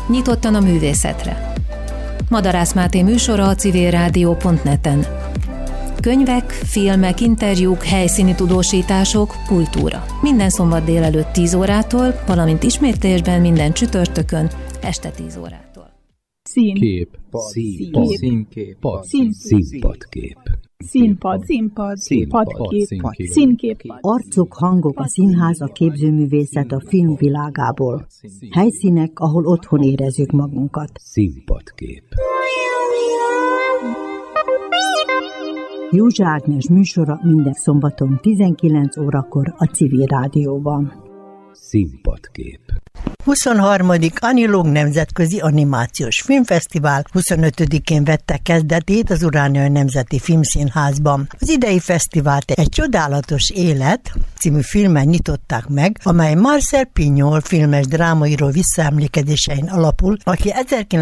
nyitottan a művészetre. Madarász Máté műsora a civilrádió.net-en. Könyvek, filmek, interjúk, helyszíni tudósítások, kultúra. Minden szombat délelőtt 10 órától, valamint ismétlésben minden csütörtökön este 10 órától. Színpadkép. Arcok, hangok, a színház, a képzőművészet a filmvilágából. Helyszínek, ahol otthon érezzük magunkat. Színpadkép. Józsa Ágnes műsora minden szombaton 19 órakor a Civil Rádióban. Színpadkép. 23. Anilóg Nemzetközi Animációs Filmfesztivál 25-én vette kezdetét az Uránia Nemzeti Filmszínházban. Az idei fesztivált egy Csodálatos élet című filmen nyitották meg, amely Marcel Pignol filmes drámaíró visszaemlékezésein alapul, aki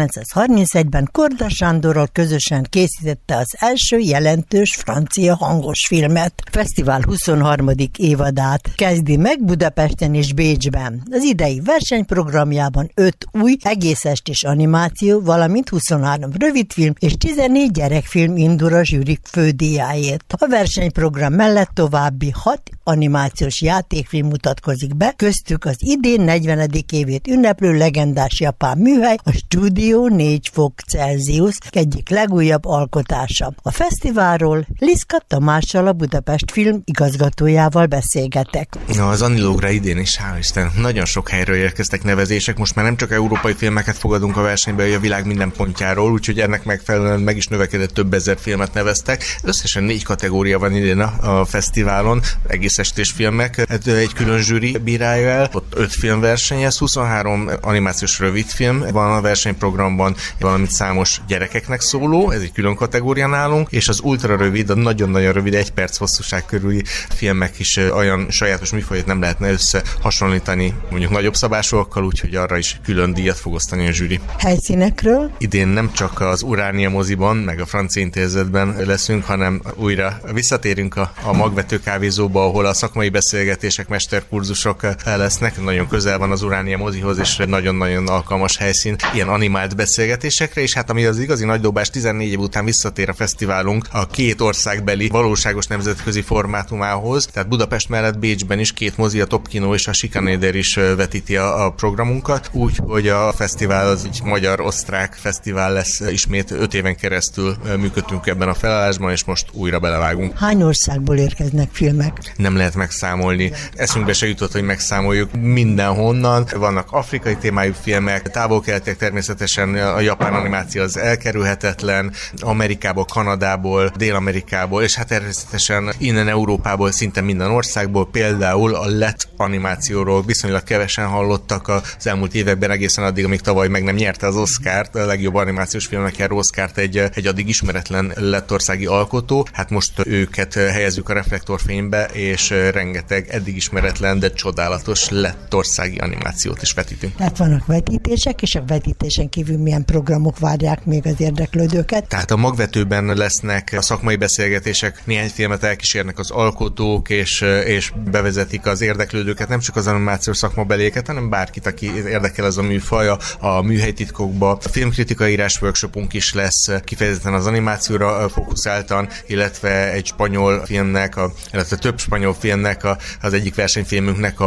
1931-ben Korda Sándorral közösen készítette az első jelentős francia hangos filmet. A fesztivál 23. évadát kezdi meg Budapesten és Bécsben. Az idei versenyprogramjában 5 új egészestés animáció, valamint 23 rövidfilm és 14 gyerekfilm indul a zsűri fődíjáért. A versenyprogram mellett további 6 animációs játékfilm mutatkozik be, köztük az idén 40. évét ünneplő legendás japán műhely, a Stúdió 4 fok Celsius egyik legújabb alkotása. A fesztiválról Liszka Tamással, a Budapest Film igazgatójával beszélgetek. Az Anilógra idén is, hál' Isten, nagyon sok helyről érkeztek nevezések, most már nem csak európai filmeket fogadunk a versenybe, a világ minden pontjáról, úgyhogy ennek megfelelően meg is növekedett, több ezer filmet neveztek. Összesen 4 kategória van idén a fesztiválon, egészestés filmek, egy külön zsűri bírálja el, ott 5 film versenyez, 23 animációs rövidfilm van a versenyprogramban, valamint számos gyerekeknek szóló, ez egy külön kategória nálunk, és az ultra rövid, a nagyon-nagyon rövid, 1 perc hosszúság körüli filmek is olyan sajátos műfajt nem lehetne összehasonlítani mondjuk nagyobb szabásúakkal, úgyhogy arra is külön díjat fog osztani a zsűri. Helyszínekről? Idén nem csak az Uránia moziban, meg a Francia Intézetben leszünk, hanem újra visszatérünk a Magvető kávézóba, ahol a szakmai beszélgetések, mesterkurzusok lesznek. Nagyon közel van az Uránia mozihoz, és nagyon-nagyon alkalmas helyszín ilyen animált beszélgetésekre, és hát ami az igazi nagydobás, 14 év után visszatér a fesztiválunk a 2 országbeli valóságos nemzetközi formátumához, tehát Budapest mellett Bécsben is 2 mozi, a Top Kino és a Sikanéder is vetíti a programunkat, úgyhogy a fesztivál az egy magyar-osztrák fesztivál lesz, ismét 5 éven keresztül működtünk ebben a felállásban, és most újra belevágunk. Hány országból érkeznek filmek? Nem lehet megszámolni. Eszünkbe se jutott, hogy megszámoljuk mindenhonnan. Vannak afrikai témájú filmek, távol-keletiek, természetesen a japán animáció az elkerülhetetlen, Amerikából, Kanadából, Dél-Amerikából, és hát természetesen innen Európából, szinte minden országból, például a lett animációról viszonylag kevesen hallottak az elmúlt években, egészen addig, amíg tavaly meg nem nyerte az Oscart, a legjobb animációs filmnek járó Oscart egy addig ismeretlen lettországi alkotó. Hát most őket helyezzük a reflektorfénybe, és rengeteg eddig ismeretlen, de csodálatos lettországi animációt is vetítünk. Tehát vannak vetítések, és a vetítésen kívül milyen programok várják még az érdeklődőket? Tehát a Magvetőben lesznek a szakmai beszélgetések, néhány filmet elkísérnek az alkotók, és bevezetik az érdeklődőket, nem csak az animációs szakmabeléket, hanem bárkit, aki érdekel ez a műfaj, a műhelytitkokba. A filmkritikai írás workshopunk is lesz, kifejezetten az animációra fókuszáltan, illetve egy spanyol filmnek, illetve több spanyol filmnek, az egyik versenyfilmünknek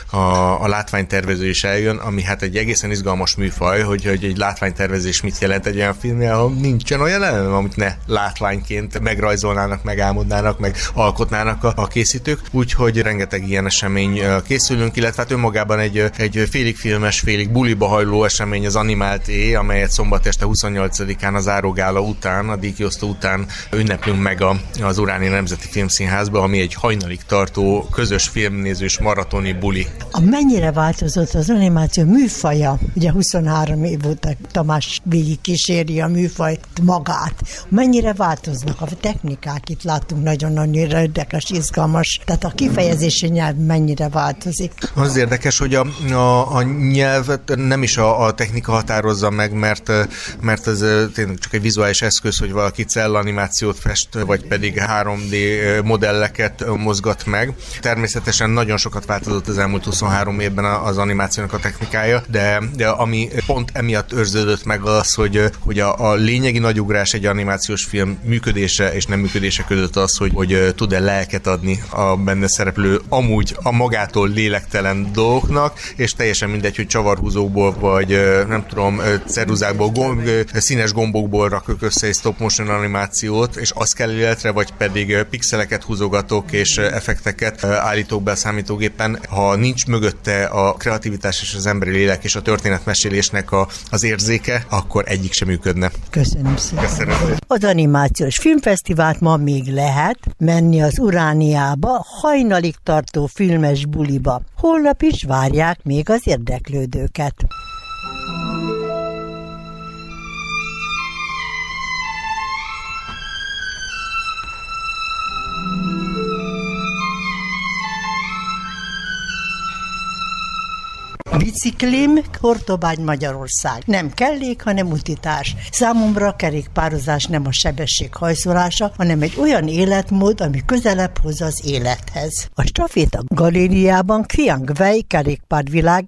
a látványtervező is eljön, ami hát egy egészen izgalmas műfaj, hogy egy látványtervezés mit jelent egy olyan filmnél, ahol nincsen olyan elem, amit ne látványként megrajzolnának, megálmodnának, meg alkotnának a készítők. Úgyhogy rengeteg ilyen esemény készülünk, illetve hát önmagában egy félig filmes, félig buliba hajló esemény az Animált Éj, amelyet szombat este 28-án az zárógála után, a díjkiosztó után ünneplünk meg az Uránia Nemzeti Filmszínházba, ami egy hajnalig tartó közös filmnézős maratoni buli. Mennyire változott az animáció műfaja? Ugye 23 év óta Tamás végig kíséri a műfajt magát. Mennyire változnak a technikák? Itt láttunk nagyon-nagyon érdekes, izgalmas, tehát a kifejezési nyelv mennyire változik? Az érdekes, hogy a nyelvet nem is a technika határozza meg, mert ez tényleg csak egy vizuális eszköz, hogy valaki cellanimációt fest, vagy pedig 3D modelleket mozgat maradt meg. Természetesen nagyon sokat változott az elmúlt 23 évben az animációnak a technikája, de ami pont emiatt őrződött meg az, hogy a lényegi nagyugrás egy animációs film működése és nem működése között az, hogy tud-e lelket adni a benne szereplő amúgy a magától lélektelen dolgoknak, és teljesen mindegy, hogy csavarhúzókból vagy nem tudom, ceruzákból, színes gombokból rakok össze egy stop motion animációt, és az kell életre, vagy pedig pixeleket húzogatok és effekteket állítok be a számítógépen. Ha nincs mögötte a kreativitás és az emberi lélek és a történetmesélésnek az érzéke, akkor egyik sem működne. Köszönöm szépen. Köszönöm. Az animációs filmfesztivált ma még lehet menni az Urániába, hajnalig tartó filmes buliba. Holnap is várják még az érdeklődőket. Biciklim, Hortobágy, Magyarország. Nem kellék, hanem utitárs. Számomra a kerékpározás nem a sebesség hajszolása, hanem egy olyan életmód, ami közelebb hoz az élethez. A Staféta galériában Qiang Wei kerékpárvilág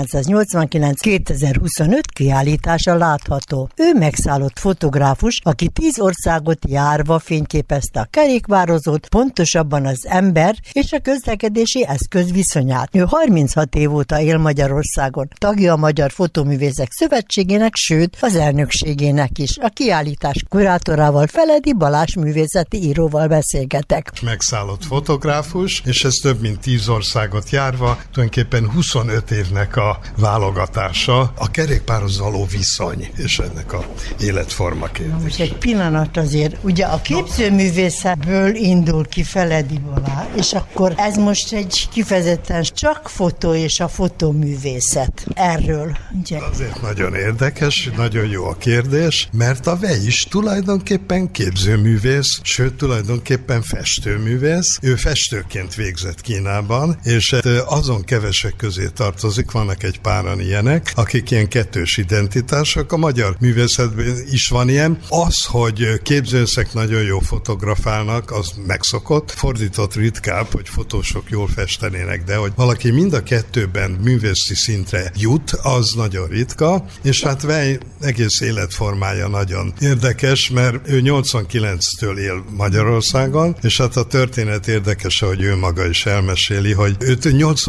1989-2025 kiállítása látható. Ő megszállott fotográfus, aki 10 országot járva fényképezte a kerékpározót, pontosabban az ember és a közlekedési eszköz viszonyát. Ő 36 év óta él Magyarországon, tagja a Magyar Fotóművészek Szövetségének, sőt az elnökségének is. A kiállítás kurátorával, Feledi Balázs művészeti íróval beszélgetek. Megszállott fotográfus, és ez több mint 10 országot járva, tulajdonképpen 25 évnek a válogatása, a kerékpárhoz való viszony, és ennek a életforma kérdés. Most egy pillanat azért, ugye a képzőművészetből indul ki Feledi Balázs, és akkor ez most egy kifejezetten csak fotó és a fotóművészet. Erről. Ugye? Azért nagyon érdekes, nagyon jó a kérdés, mert a Wei is tulajdonképpen képzőművész, sőt tulajdonképpen festőművész. Ő festőként végzett Kínában, és azon kevesek közé tartozik, vannak egy páran ilyenek, akik ilyen kettős identitások. A magyar művészetben is van ilyen. Az, hogy képzőszek nagyon jó fotografálnak, az megszokott. Fordított ritkább, hogy fotósok jól festenének, de hogy valaki mind a kettőben művészi szintre jut, az nagyon ritka, és hát Wei egész életformája nagyon érdekes, mert ő 89-től él Magyarországon, és hát a történet érdekes, hogy ő maga is elmeséli, hogy őt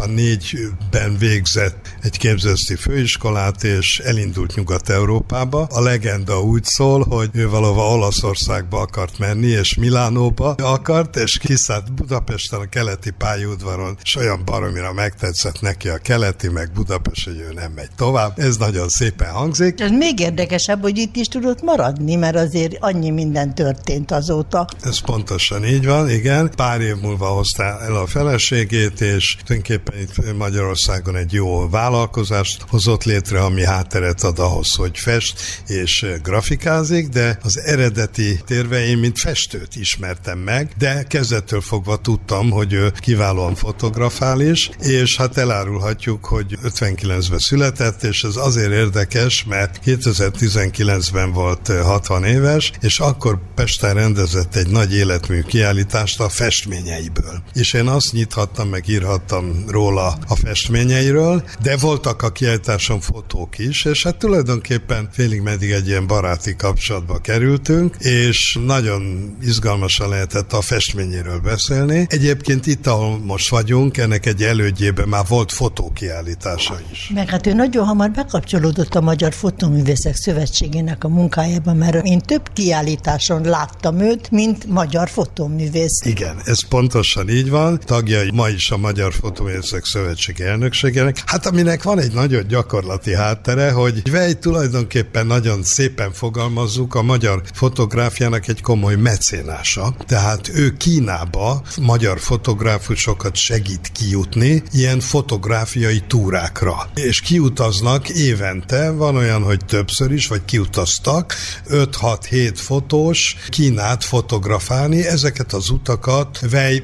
84-ben végzett egy képzőszti főiskolát, és elindult Nyugat-Európába. A legenda úgy szól, hogy ő valahova Olaszországba akart menni, és Milánóba akart, és kiszállt Budapesten a keleti pályaudvaron, és olyan baromira megtetszett neki a keleti, meg Budapest, hogy ő nem megy tovább. Ez nagyon szépen hangzik. Ez még érdekesebb, hogy itt is tudott maradni, mert azért annyi minden történt azóta. Ez pontosan így van, igen. Pár év múlva hozta el a feleségét, és tulajdonképpen itt Magyarországon egy jó vállalkozást hozott létre, ami hátteret ad ahhoz, hogy fest és grafikázik, de az eredeti terveim, mint festőt ismertem meg, de kezdettől fogva tudtam, hogy ő kiválóan fotografál is, és hát elárulhatjuk, hogy 59-ben született, és ez azért érdekes, mert 2019-ben volt 60 éves, és akkor Pesten rendezett egy nagy életmű kiállítást a festményeiből. És én azt nyithattam, meg írhattam róla a festményeiről, de voltak a kiállításon fotók is, és hát tulajdonképpen félig meddig egy ilyen baráti kapcsolatba kerültünk, és nagyon izgalmasan lehetett a festményéről beszélni. Egyébként itt, ahol most vagyunk, ennek egy elődjében már volt fotókiállítása is. Meg hát ő nagyon hamar bekapcsolódott a Magyar Fotóművészek Szövetségének a munkájában, mert én több kiállításon láttam őt, mint magyar fotóművész. Igen, ez pontosan így van. Tagja ma is a Magyar Fotóművészek Szövetség elnökségének. Hát aminek van egy nagyon gyakorlati háttere, hogy Wei tulajdonképpen nagyon szépen fogalmazzuk, a magyar fotográfiának egy komoly mecénása. Tehát ő Kínába magyar fotográfusokat segít kijutni, ilyen fotográfiai túrákat Kínákra. És kiutaznak évente, van olyan, hogy többször is, vagy kiutaztak, 5-6-7 fotós Kínát fotografálni, ezeket az utakat Vej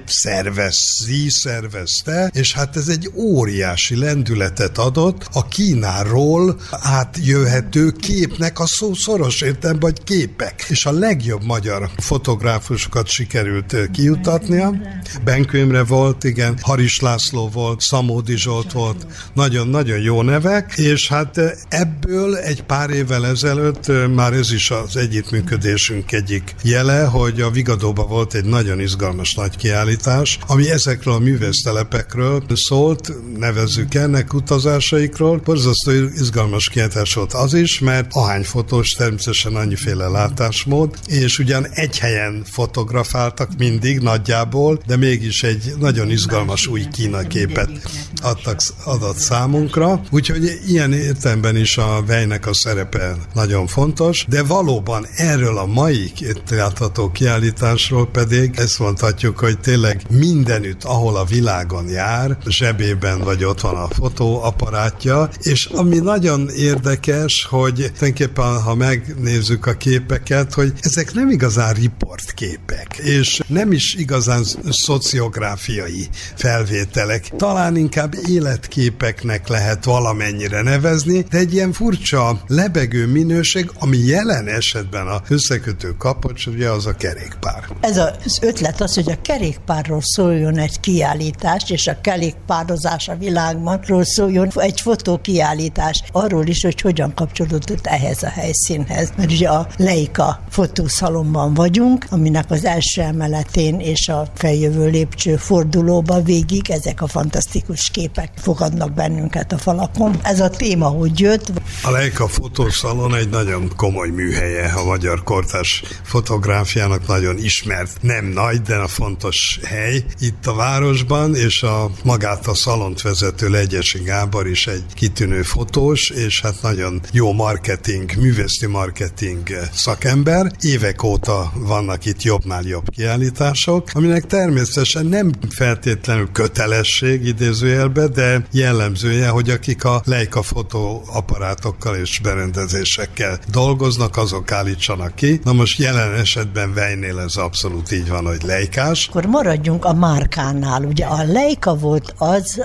szervezte, és hát ez egy óriási lendületet adott a Kínáról átjöhető képnek a szó szoros értelemben, vagy képek. És a legjobb magyar fotográfusokat sikerült kijutatnia. Benkő Imre volt, igen, Haris László volt, Szamódi Zsolt volt, nagyon-nagyon jó nevek, és hát ebből egy pár évvel ezelőtt már ez is az együttműködésünk egyik jele, hogy a Vigadóban volt egy nagyon izgalmas nagy kiállítás, ami ezekről a művésztelepekről szólt, nevezzük ennek utazásaikról. Borzasztó izgalmas kiállítás volt az is, mert ahány fotós, természetesen annyiféle látásmód, és ugyan egy helyen fotografáltak mindig nagyjából, de mégis egy nagyon izgalmas új Kína képet adott számunkra. Úgyhogy ilyen értelemben is a Vejnek a szerepe nagyon fontos, de valóban erről a mai látható kiállításról pedig ezt mondhatjuk, hogy tényleg mindenütt, ahol a világon jár, zsebében vagy ott van a fotóaparátja, és ami nagyon érdekes, hogy tulajdonképpen, ha megnézzük a képeket, hogy ezek nem igazán riportképek, és nem is igazán szociográfiai felvételek. Talán inkább életképeknek lehet valamennyire nevezni, de egy ilyen furcsa lebegő minőség, ami jelen esetben a összekötő kapocs, ugye az a kerékpár. Ez az ötlet az, hogy a kerékpárról szóljon egy kiállítás, és a kerékpározás a világban szóljon egy fotókiállítás. Arról is, hogy hogyan kapcsolódott ehhez a helyszínhez. Mert ugye a Leica fotószalonban vagyunk, aminek az első emeletén és a feljövő lépcső fordulóban végig ezek a fantasztikus képek fogadnak bennünket a falakon. Ez a téma, hogy jött. A Leica fotószalon egy nagyon komoly műhelye a magyar kortárs fotográfiának, nagyon ismert, nem nagy, de a fontos hely itt a városban, és magát a szalont vezető Legyesi Gábor is egy kitűnő fotós, és hát nagyon jó művészeti marketing szakember. Évek óta vannak itt jobbnál jobb kiállítások, aminek természetesen nem feltétlenül kötelesség idézőjelbe, de jellemzője, hogy akik a Leica fotóapparátokkal és berendezésekkel dolgoznak, azok állítsanak ki. Na most jelen esetben Vejnél ez abszolút így van, hogy Leicás. Akkor maradjunk a márkánál. Ugye a Leica volt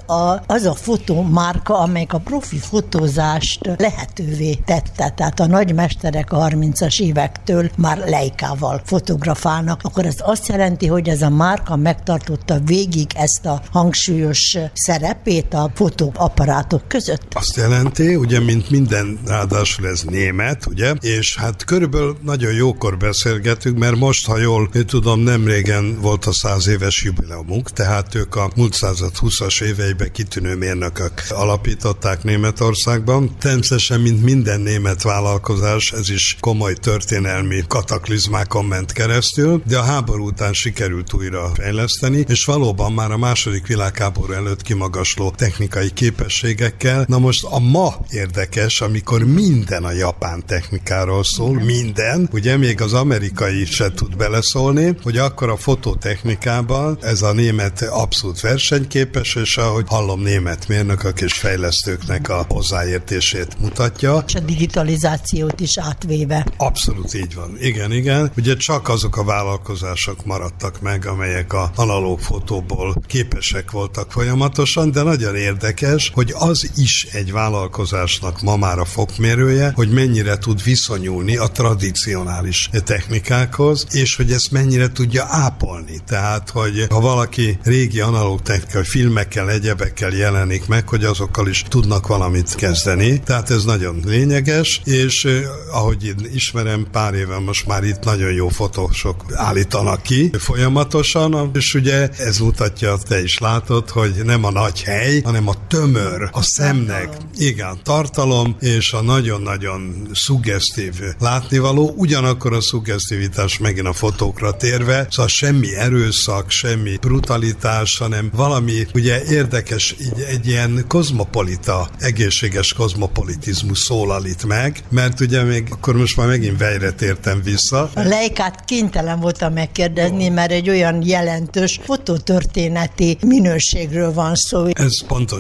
az a fotómárka, amelyik a profi fotózást lehetővé tette. Tehát a nagymesterek a 30-as évektől már Leicával fotografálnak. Akkor ez azt jelenti, hogy ez a márka megtartotta végig ezt a hangsúlyos szerepét a fotóapparátok között? Azt jelenti, ugye, mint minden, ráadásul ez német, ugye, és hát körülbelül nagyon jókor beszélgetünk, mert most, ha jól tudom, nem régen volt a 100 éves jubileumunk, tehát ők a múlt század 20-as éveiben kitűnő mérnökök alapították Németországban. Természetesen, mint minden német vállalkozás, ez is komoly történelmi kataklizmákon ment keresztül, de a háború után sikerült újra fejleszteni, és valóban már a második világháború előtt kimagasló technikai képességekkel. Na most a ma érdekes, amikor minden a japán technikáról szól, minden, ugye még az amerikai se tud beleszólni, hogy akkor a fototechnikában ez a német abszolút versenyképes, és ahogy hallom, német mérnökök és fejlesztőknek a hozzáértését mutatja. És a digitalizációt is átvéve. Abszolút így van. Igen. Ugye csak azok a vállalkozások maradtak meg, amelyek a analóg fotóból képesek voltak folyamatosan, de nagyon érdekes, hogy az is egy vállalkozásnak ma már a fokmérője, hogy mennyire tud viszonyulni a tradicionális technikákhoz, és hogy ezt mennyire tudja ápolni. Tehát, hogy ha valaki régi analóg technikai filmekkel, egyebekkel jelenik meg, hogy azokkal is tudnak valamit kezdeni. Tehát ez nagyon lényeges, és ahogy én ismerem, pár éve most már itt nagyon jó fotósok állítanak ki folyamatosan, és ugye ez mutatja, te is látod, hogy nem a nagy hely, hanem a tömör, a szemnek, igen, tartalom, és a nagyon-nagyon szuggesztív látnivaló, ugyanakkor a szuggesztivitás megint a fotókra térve, szóval semmi erőszak, semmi brutalitás, hanem valami ugye érdekes, egy ilyen kozmopolita, egészséges kozmopolitizmus szólal itt meg, mert ugye még akkor most már megint Vejre tértem vissza. A Leicát kénytelen voltam megkérdezni, mert egy olyan jelentős fototörténeti minőségről van szó. Ez pontosan így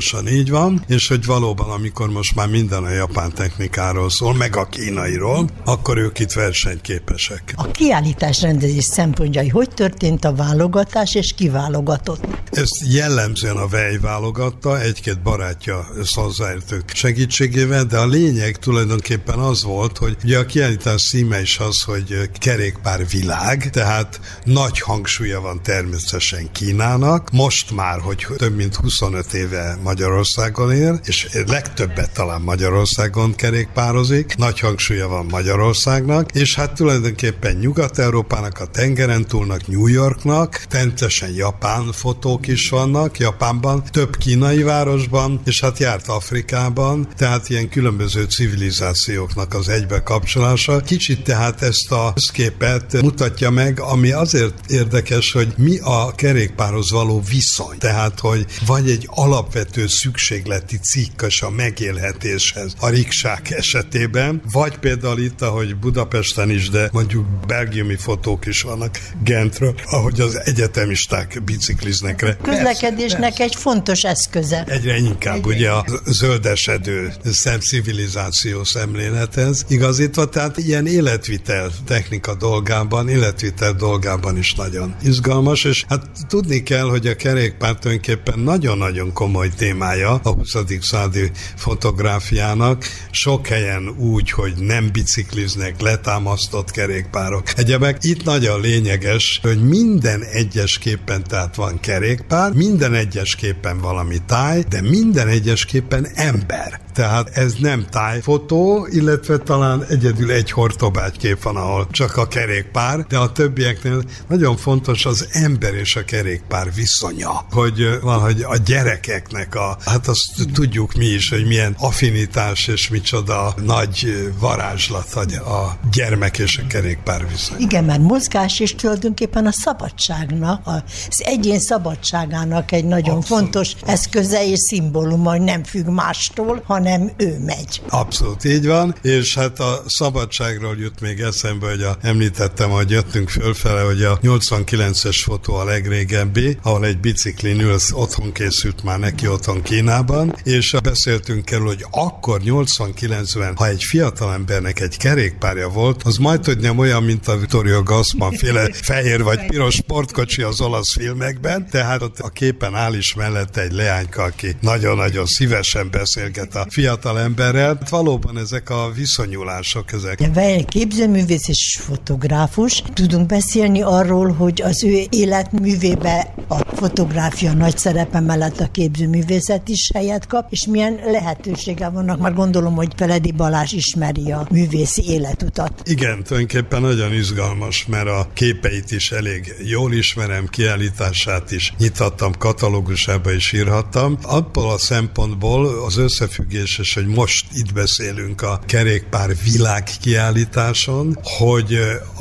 így van, és hogy valóban, amikor most már minden a japán technikáról szól, meg a kínairól, akkor ők itt versenyképesek. A kiállítás rendezés szempontjai, hogy történt a válogatás és kiválogatott? Ezt jellemzően a Vej válogatta, egy-két barátja hozzáértők segítségével, de a lényeg tulajdonképpen az volt, hogy ugye a kiállítás címe is az, hogy kerékpár világ, tehát nagy hangsúlya van természetesen Kínának. Most már, hogy több mint 25 éve Magyarországon él, és legtöbbet talán Magyarországon kerékpározik, nagy hangsúlya van Magyarországnak, és hát tulajdonképpen Nyugat-Európának, a tengeren túlnak, New Yorknak, természetesen japán fotók is vannak, Japánban, több kínai városban, és hát járt Afrikában, tehát ilyen különböző civilizációknak az egybekapcsolása. Kicsit tehát ezt a képet mutatja meg, ami azért érdekes, hogy mi a kerékpárhoz való viszony. Tehát, hogy vagy egy alapvető szükségleti cikk a megélhetéshez a riksák esetében, vagy például itt, ahogy Budapesten is, de mondjuk belgiumi fotók is vannak Gentről, ahogy az egyetemisták bicikliznek. Közlekedésnek egy fontos eszköze. Egyre inkább, ugye a zöldesedő civilizáció szemlélethez igazítva, tehát ilyen életvitel technika dolgában, életvitel dolgában is nagyon izgalmas, és hát tudni kell, hogy a kerékpár tulajdonképpen nagyon-nagyon komoly témája a 20. századi fotográfiának, sok helyen úgy, hogy nem bicikliznek, letámasztott kerékpárok. Egyebek itt nagyon lényeges, hogy minden egyes képen tehát van kerékpár, minden egyes képen valami táj, de minden egyes képen ember. Tehát ez nem tájfotó, illetve talán egyedül egy hortobágy kép van, ahol csak a kerékpár, de a többieknél nagyon fontos az ember és a kerékpár viszonya. Hogy valahogy a gyerekeknek hát azt tudjuk mi is, hogy milyen affinitás és micsoda nagy varázslat a gyermek és a kerékpár viszony. Igen, mert mozgás és tulajdonképpen a szabadságnak, az egyén szabadságának egy nagyon fontos eszköze és szimbóluma, hogy nem függ mástól, hanem ő megy. Abszolút így van, és hát a szabadságról jut még eszembe, hogy említettem, hogy jöttünk fölfele, hogy a 89-es fotó a legrégebbi, ahol egy biciklin ül, otthon készült már neki otthon Kínában, és beszéltünk erről, hogy akkor 89-ben, ha egy fiatalembernek egy kerékpárja volt, az majdhogy nem olyan, mint a Vittorio Gassman féle fehér vagy piros sportkocsi az olasz filmekben, tehát ott a képen áll is mellette egy leányka, aki nagyon-nagyon szívesen beszélget a fiatalemberrel. Valóban ezek a viszonyulások, ezek. Vej képzőművész és fotográfus. Tudunk beszélni arról, hogy az ő életművébe a fotográfia nagy szerepe mellett a képzőművészet is helyet kap, és milyen lehetősége vannak, már gondolom, hogy Feledi Balázs ismeri a művészi életutat. Igen, tulajdonképpen nagyon izgalmas, mert a képeit is elég jól ismerem, kiállítását is nyithattam, katalógusába is írhattam. Abból a szempontból az összefüggéses, hogy most itt beszélünk a kerékpár világ kiállításon, hogy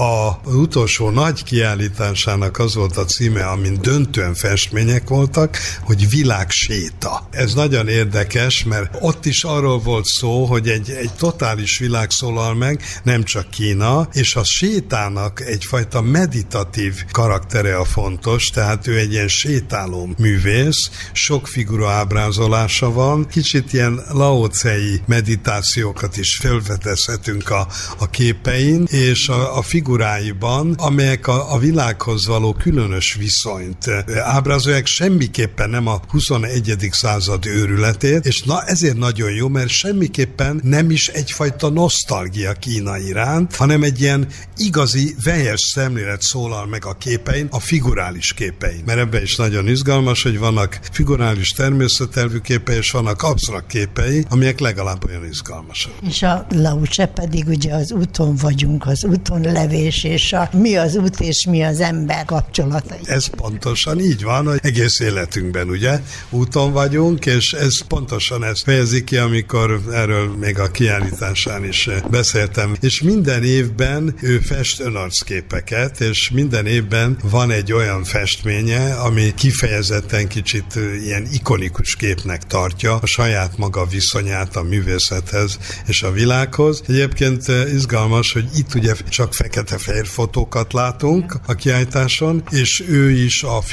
az utolsó nagy kiállításának az volt a címe, amin döntően festmények voltak, hogy világséta. Ez nagyon érdekes, mert ott is arról volt szó, hogy egy totális világ szólal meg, nem csak Kína, és a sétának egyfajta meditatív karaktere a fontos, tehát ő egy ilyen sétáló művész, sok figura ábrázolása van, kicsit ilyen laócei meditációkat is felfedezhetünk a képein, és a figuráiban, amelyek a világhoz való különös viszonyt ábrázolják, semmiképpen nem a 21. század őrületét, és ezért nagyon jó, mert semmiképpen nem is egyfajta nosztalgia Kína iránt, hanem egy ilyen igazi, vegyes szemlélet szólal meg a képein, a figurális képein. Mert ebben is nagyon izgalmas, hogy vannak figurális természetelvű képei, és vannak absztrakt képei, amelyek legalább olyan izgalmasak. És a Lao-Tse pedig ugye az úton vagyunk, az úton levés, és mi az út és mi az ember kapcsolatai. Ez pontosan így van, hogy egész életünkben ugye úton vagyunk, és ez pontosan ezt fejezi ki, amikor erről még a kiállításán is beszéltem. És minden évben ő fest önarcképeket, és minden évben van egy olyan festménye, ami kifejezetten kicsit ilyen ikonikus képnek tartja a saját maga viszonyát a művészethez és a világhoz. Egyébként izgalmas, hogy itt ugye csak fekete-fehér fotókat látunk a kiállításon, és ő is a figurális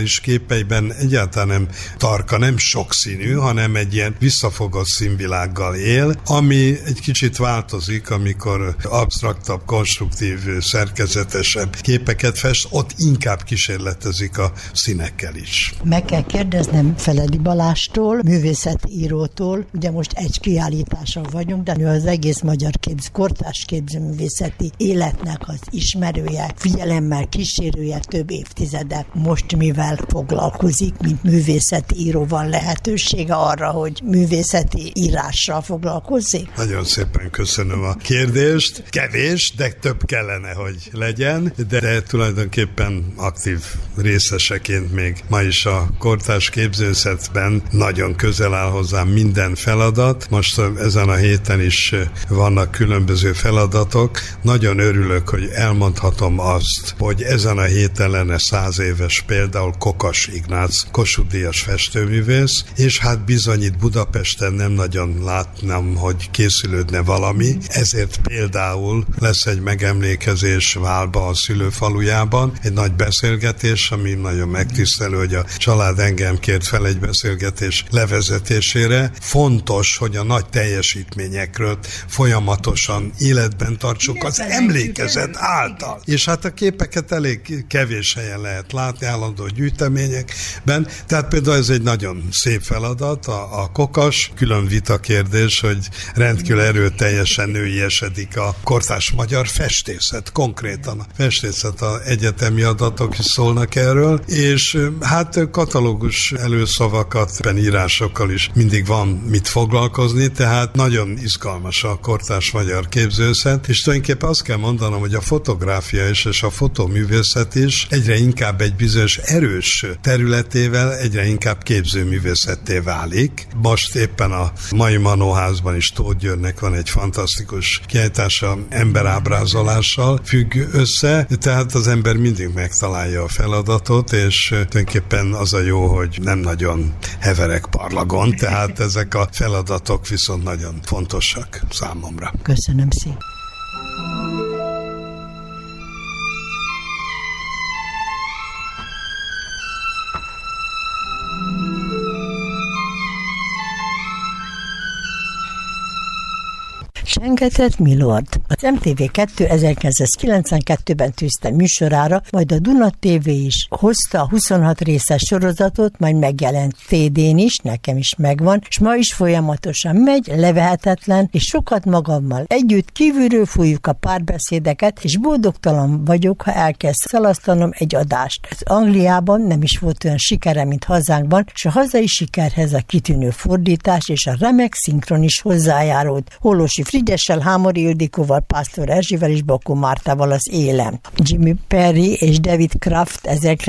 digitális képeiben egyáltalán nem tarka, nem sokszínű, hanem egy ilyen visszafogott színvilággal él, ami egy kicsit változik, amikor absztraktabb, konstruktív, szerkezetesebb képeket fest, ott inkább kísérletezik a színekkel is. Meg kell kérdeznem Feledi Balástól, művészetírótól, ugye most egy kiállításon vagyunk, de ő az egész magyar kortárs képzőművészeti életnek az ismerője, figyelemmel kísérője több évtizede. Most mivel foglalkozik, mint művészetíró, van lehetősége arra, hogy művészeti írással foglalkozik? Nagyon szépen köszönöm a kérdést. Kevés, de több kellene, hogy legyen, de tulajdonképpen aktív részeseként még ma is a kortárs képzőművészetben nagyon közel áll hozzám minden feladat. Most ezen a héten is vannak különböző feladatok. Nagyon örülök, hogy elmondhatom azt, hogy ezen a héten lenne 100 éves például Kokas Ignác, Kossuth-díjas festőművész, és hát bizony itt Budapesten nem nagyon látnám, hogy készülődne valami, ezért például lesz egy megemlékezés Válba, a szülőfalujában, egy nagy beszélgetés, ami nagyon megtisztelő, hogy a család engem kért fel egy beszélgetés levezetésére. Fontos, hogy a nagy teljesítményekről folyamatosan életben tartsuk az emlékezet által. És hát a képeket elég kevés helyen lehet látni, állandó gyűjteményekben, tehát például ez egy nagyon szép feladat, a Kokas, külön vita kérdés, hogy rendkívül erőteljesen nőiesedik a kortárs magyar festészet, konkrétan a festészet, az egyetemi adatok is szólnak erről, és hát katalógus előszavakat, írásokkal is mindig van mit foglalkozni, tehát nagyon izgalmas a kortárs magyar képzőművészet, és tulajdonképpen azt kell mondanom, hogy a fotográfia és a fotóművészet is egyre inkább egy bizonyos erős területével egyre inkább képzőművészetté válik. Most éppen a mai Manóházban is Tóth Györgynek van egy fantasztikus kiállítása, emberábrázolással függ össze, tehát az ember mindig megtalálja a feladatot, és tulajdonképpen az a jó, hogy nem nagyon heverek parlagon, tehát ezek a feladatok viszont nagyon fontosak számomra. Köszönöm szépen. Csengetett Milord. Az MTV2 1992-ben tűzte műsorára, majd a Duna TV is hozta a 26 részes sorozatot, majd megjelent CD-n is, nekem is megvan, és ma is folyamatosan megy, levehetetlen, és sokat magammal együtt kívülről fújjuk a párbeszédeket, és boldogtalan vagyok, ha elkezd szalasztanom egy adást. Az Angliában nem is volt olyan sikere, mint hazánkban, és a hazai sikerhez a kitűnő fordítás és a remek szinkron is hozzájárult. Holosi Frigyessel, Hámori Ildikóval, Pásztor Erzsivel és Bakó Mártával az Élem. Jimmy Perry és David Kraft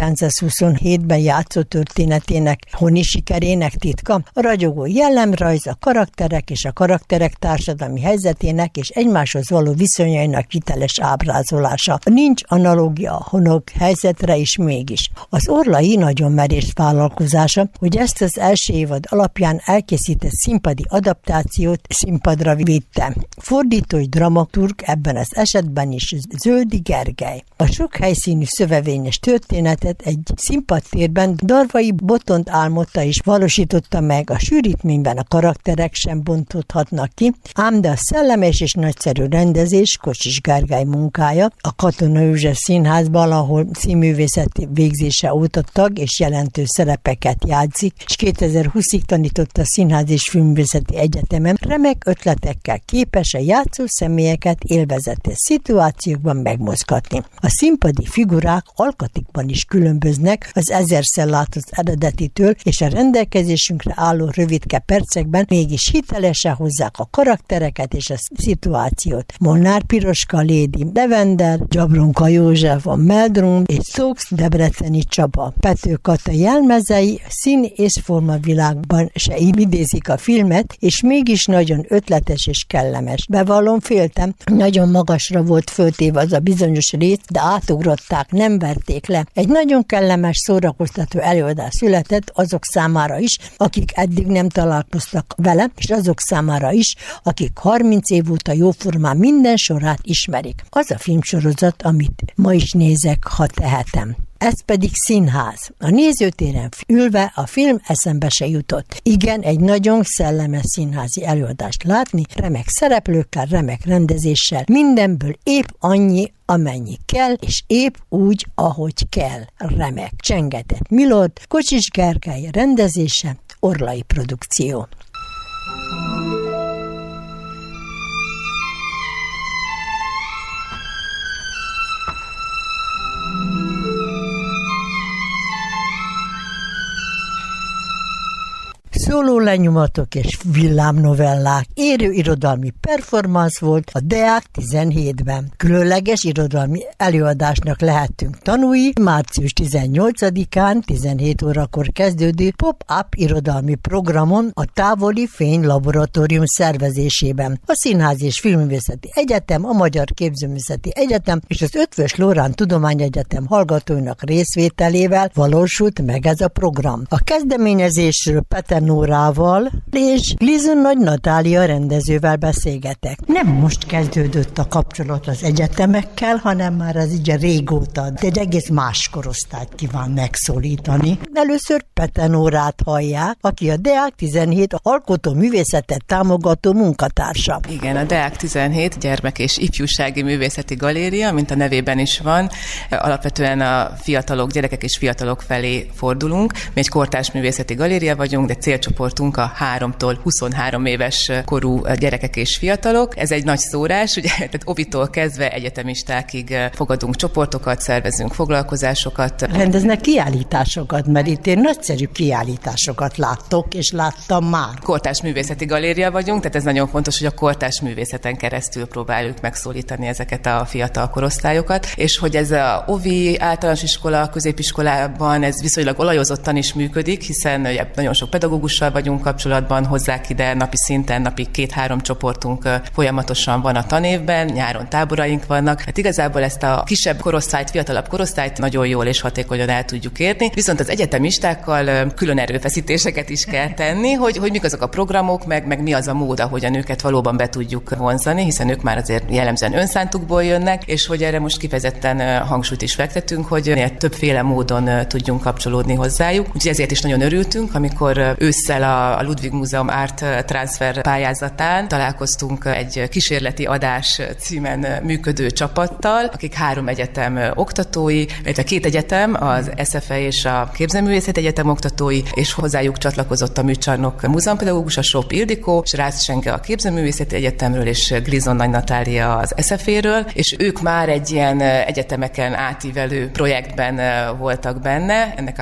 1927-ben játszott történetének honi sikerének titka, a ragyogó jellemrajz, a karakterek és a karakterek társadalmi helyzetének és egymáshoz való viszonyainak hiteles ábrázolása. Nincs analógia a honok helyzetre is mégis. Az Orlai nagyon merész vállalkozása, hogy ezt az első évad alapján elkészített színpadi adaptációt színpadra vitte. Fordító és dramaturg ebben az esetben is Zöldi Gergely. A sok helyszínű szövevényes történetet egy színpadtérben Darvai Botont álmodta és valósította meg, a sűrítményben a karakterek sem bontódhatnak ki, ám de a szellemes és nagyszerű rendezés Kocsis Gergely munkája a Katona József Színházban, ahol színművészeti végzése óta tag és jelentős szerepeket játszik, és 2020-ig tanította a Színház és Filmművészeti Egyetemen, remek ötletekkel képes a játszó személyeket élvezetes szituációkban megmozgatni. A színpadi figurák alkatikban is különböznek az ezerszer látott eredetitől, és a rendelkezésünkre álló rövidke percekben mégis hitelesen hozzák a karaktereket és a szituációt. Molnár Piroska, Lady Lavender, Gyabronka József, a Meldrum és Szóx Debreceni Csaba. Pető Kata jelmezei szín és formavilágban se idézik a filmet, és mégis nagyon ötletes és kellemes. Bevallom, féltem, nagyon magasra volt föltéve az a bizonyos rész, de átugrották, nem verték le. Egy nagyon kellemes, szórakoztató előadás született azok számára is, akik eddig nem találkoztak vele, és azok számára is, akik 30 év óta jóformán minden sorát ismerik. Az a filmsorozat, amit ma is nézek, ha tehetem. Ez pedig színház. A nézőtéren ülve a film eszembe se jutott. Igen, egy nagyon szellemes színházi előadást látni, remek szereplőkkel, remek rendezéssel, mindenből épp annyi, amennyi kell, és épp úgy, ahogy kell. Remek. Csengetett Milord, Kocsis Gergely rendezése, Orlai produkció. Szóló lenyomatok és villámnovellák, érő irodalmi performance volt a Deák 17-ben. Különleges irodalmi előadásnak lehettünk tanúi március 18-án 17 órakor kezdődő pop-up irodalmi programon a Távoli Fény Laboratórium szervezésében. A Színház és Filmművészeti Egyetem, a Magyar Képzőművészeti Egyetem és az Eötvös Loránd Tudományegyetem hallgatóinak részvételével valósult meg ez a program. A kezdeményezésről Peter Nórával és Glizon Nagy Natália rendezővel beszélgetek. Nem most kezdődött a kapcsolat az egyetemekkel, hanem már az ugye régóta, de egy egész más korosztályt kíván megszólítani. Először Peter Nórát hallják, aki a Deák 17 alkotó művészetet támogató munkatársa. Igen, a Deák 17 gyermek- és ifjúsági művészeti galéria, mint a nevében is van. Alapvetően a fiatalok, gyerekek és fiatalok felé fordulunk. Mi egy kortárs művészeti galéria vagyunk, de célcsoportunk a 3-tól 23 éves korú gyerekek és fiatalok. Ez egy nagy szórás, ugye, tehát óvitól kezdve egyetemistákig fogadunk csoportokat, szervezünk foglalkozásokat. Rendeznek kiállításokat, mert itt én nagyszerű kiállításokat láttok, és láttam már. Kortárs művészeti galéria vagyunk, tehát ez nagyon fontos, hogy a kortárs művészeten keresztül próbáljuk megszólítani ezeket a fiatal korosztályokat, és hogy ez a óvi, általános iskola, középiskolában ez viszonylag olajozottan is működik, hiszen nagyon sok pedagógussal vagyunk kapcsolatban, hozzák ide napi szinten, napi 2-3 csoportunk folyamatosan van a tanévben, nyáron táboraink vannak. Hát igazából ezt a kisebb korosztályt, fiatalabb korosztályt nagyon jól és hatékonyan el tudjuk érni, viszont az egyetemistákkal külön erőfeszítéseket is kell tenni, hogy mik azok a programok, meg mi az a mód, ahogyan őket valóban be tudjuk vonzani, hiszen ők már azért jellemzően önszántukból jönnek, és hogy erre most kifejezetten hangsúlyt is fektetünk, hogy többféle módon tudjunk kapcsolódni hozzájuk. Úgyhogy ezért is nagyon örültünk, amikor ősszel a Ludwig Múzeum Art Transfer pályázatán találkoztunk egy kísérleti adás címen működő csapattal, akik 3 egyetem oktatói, illetve 2 egyetem, az SFE és a Képzőművészeti Egyetem oktatói, és hozzájuk csatlakozott a műcsarnok múzeumpedagógus, a Sopp Ildikó, Srácz Senge a Képzőművészeti Egyetemről, és Glizon Nagy Natália az SFE-ről, és ők már egy ilyen egyetemeken átívelő projektben voltak benne. Ennek a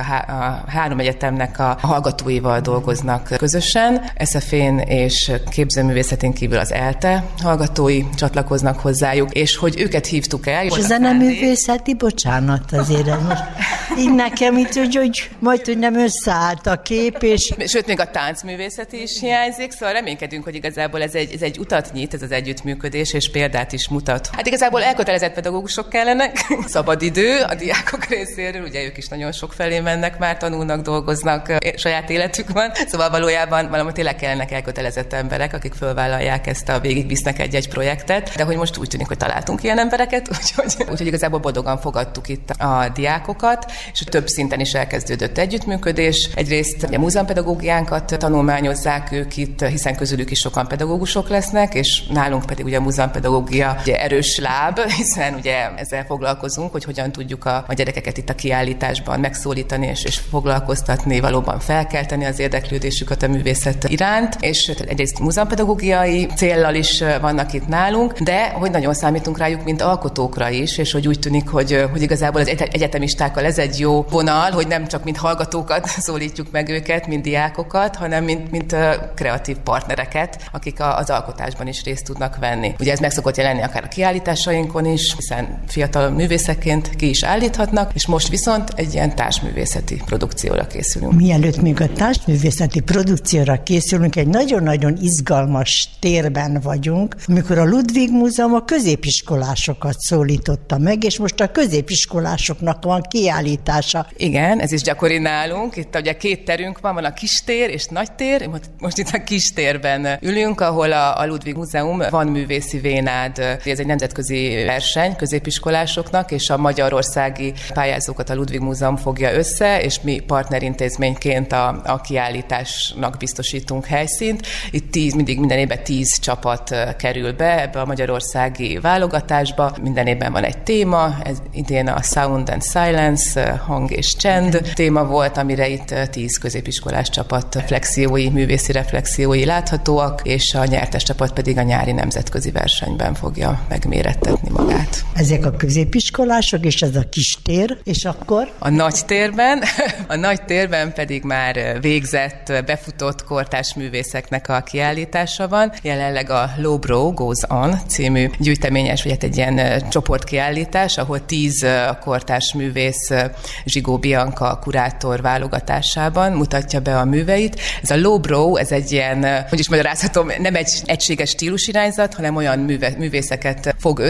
3 egyetemnek a hallgatóival dolgoznak közösen. SFE-n és Képzőművészetén kívül az ELTE hallgatói csatlakoznak hozzájuk, és hogy őket hívtuk el. És a zeneművészeti, bocsánat azért, ez most így nekem itt, hogy majd, hogy nem összeállt a kép, és... Sőt, még a táncművészeti is hiányzik, szóval reménykedünk, hogy igazából ez egy utat nyit, ez az együttműködés, és példát is mutat. Hát igazából elkötelezett pedagógusok kellenek, szabadidő a diákok részéről, ugye ők is nagyon sok felé mennek már, tanulnak, dolgoznak, saját életük van, szóval valójában valami tényleg kellenek elkötelezett emberek, akik fölvállalják ezt a végigvisznek egy egy-projektet, de hogy most úgy tűnik, hogy találtunk ilyen embereket, úgyhogy igazából boldogan fogadtuk itt a diákokat, és több szinten is elkezdődött együttműködés. Egyrészt a múzeumpedagógiánkat tanulmányozzák ők itt, hiszen közülük is sokan pedagógusok lesznek, és nálunk pedig ugye a múzeumpedagógia ugye erős láb, hiszen ugye ezzel foglalkozunk, hogy hogyan tudjuk a gyerekeket itt a kiállításban megszólítani és foglalkoztatni, valóban felkelteni az érdeklődésüket a művészet iránt, és egyrészt múzeumpedagógiai céllal is vannak itt nálunk, de hogy nagyon számítunk rájuk, mint alkotókra is, és hogy úgy tűnik, hogy igazából az egyetemistákkal ez egy jó vonal, hogy nem csak mint hallgatókat szólítjuk meg őket, mint diákokat, hanem mint kreatív partnereket, akik az alkotásban is részt tudnak venni. Ugye ez meg szokott jelenni akár a kiállításainkon is, hiszen fiatal művészekként ki is állíthatnak, és most viszont egy ilyen társművészeti produkcióra készülünk. Mielőtt még a társművészeti produkcióra készülünk, egy nagyon-nagyon izgalmas térben vagyunk, amikor a Ludwig Múzeum a középiskolásokat szólította meg, és most a középiskolásoknak van kiállítása. Igen, ez is gyakori nálunk. Itt ugye 2 terünk van a kistér és nagytér. Most itt a kistérben ülünk, ahol a Ludwig Múzeum van művészi vénád. Ez egy nemzetközi verseny középiskolásoknak, és a magyarországi pályázókat a Ludwig Múzeum fogja össze, és mi partnerintézményként a kiállításnak biztosítunk helyszínt. Itt mindig minden évben 10 csapat kerül be ebbe a magyarországi válogatásba. Minden évben van egy téma, ez idén a Sound and Silence, hang és csend téma volt, amire itt 10 középiskolás csapat művészi reflexiói láthatóak, és a nyertes csapat pedig a nyári nemzetközi versenyben fogja megmérettetni magát. Ezek a középiskolások, és ez a kis tér, és akkor? A nagy térben pedig már végzett, befutott kortárs művészeknek a kiállítása van. Jelenleg a Lowbrow Goes On című gyűjteményes, vagy egy ilyen csoportkiállítás, ahol 10 kortárs művész Zsigó Bianca kurátor válogatásában mutatja be a műveit. Ez a Lowbrow, ez egy ilyen, hogy is magyarázhatom, nem egy egységes stílusirányzat, hanem olyan művészeket fog